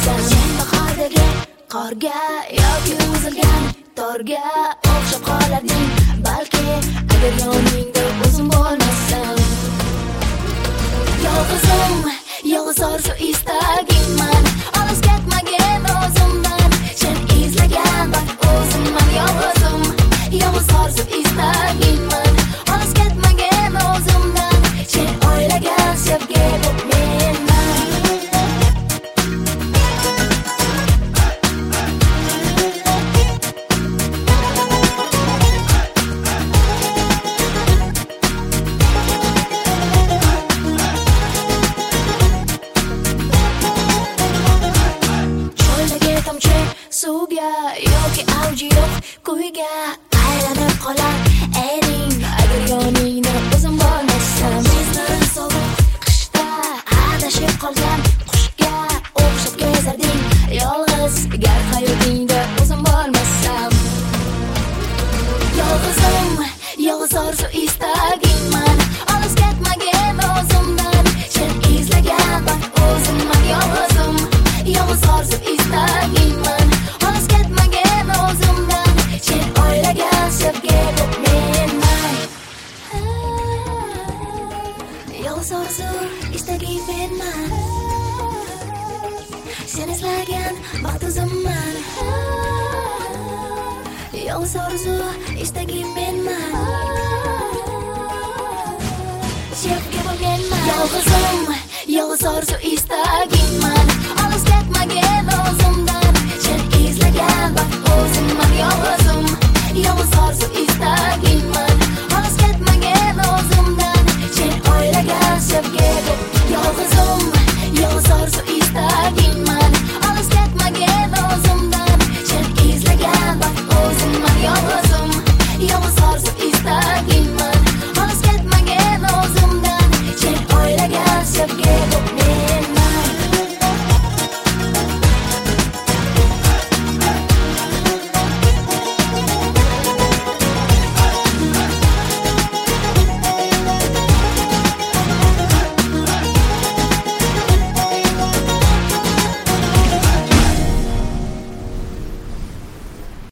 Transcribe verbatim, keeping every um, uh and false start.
bo'lmasam. Sen bahordagi qorga yoki uzilgan torga o'xshab qolarding balki, agar yoningda o'zim bo'lmasam. Yolg'izim, yolg'iz orzu istagingman, olis ketmagin o'zimdan. Sen izlagan baxt o'zimman. Yolg'izim, yolg'iz orzu istagingman, olis ketmagin o'zimdan. Sen o'ylagan sevgi bu menman. Suvga yoki avji yo'q kuyga aylanib qolar eling, agar yoningda o'zim bo'lmasam. Bizdan sovuq qishda adashib qolgan qushga o'xshab kezarding yolg'iz, gar hayotingda o'zim bo'lmasam. Yolg'izim, yolg'iz orzu istagingman, olis ketmagin o'zimdan. Sen izlagan baxt o'zimman. Yolg'izim, yolg'iz orzu istagingman, olis ketmagin o'zimdan. Sen o'ylagan sevgi bu menman. Yolg'iz orzu istaging menman, sen izlagan baxt o'zimman. Yolg'iz orzu istaging menman, sevgi bu menman. Yolg'izim, yolg'iz orzu istaging